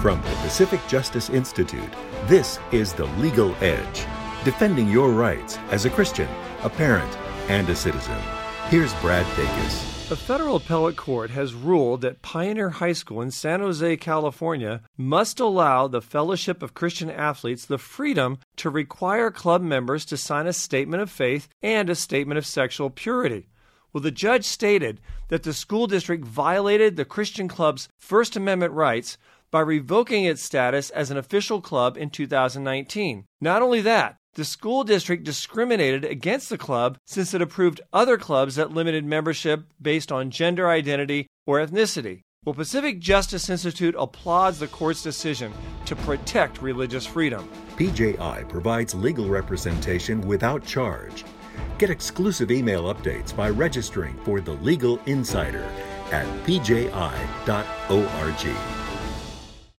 From the Pacific Justice Institute, this is The Legal Edge, defending your rights as a Christian, a parent, and a citizen. Here's Brad Dacus. A federal appellate court has ruled that Pioneer High School in San Jose, California, must allow the Fellowship of Christian Athletes the freedom to require club members to sign a statement of faith and a statement of sexual purity. Well, the judge stated that the school district violated the Christian club's First Amendment rights by revoking its status as an official club in 2019. Not only that, the school district discriminated against the club since it approved other clubs that limited membership based on gender identity or ethnicity. Well, Pacific Justice Institute applauds the court's decision to protect religious freedom. PJI provides legal representation without charge. Get exclusive email updates by registering for The Legal Insider at pji.org.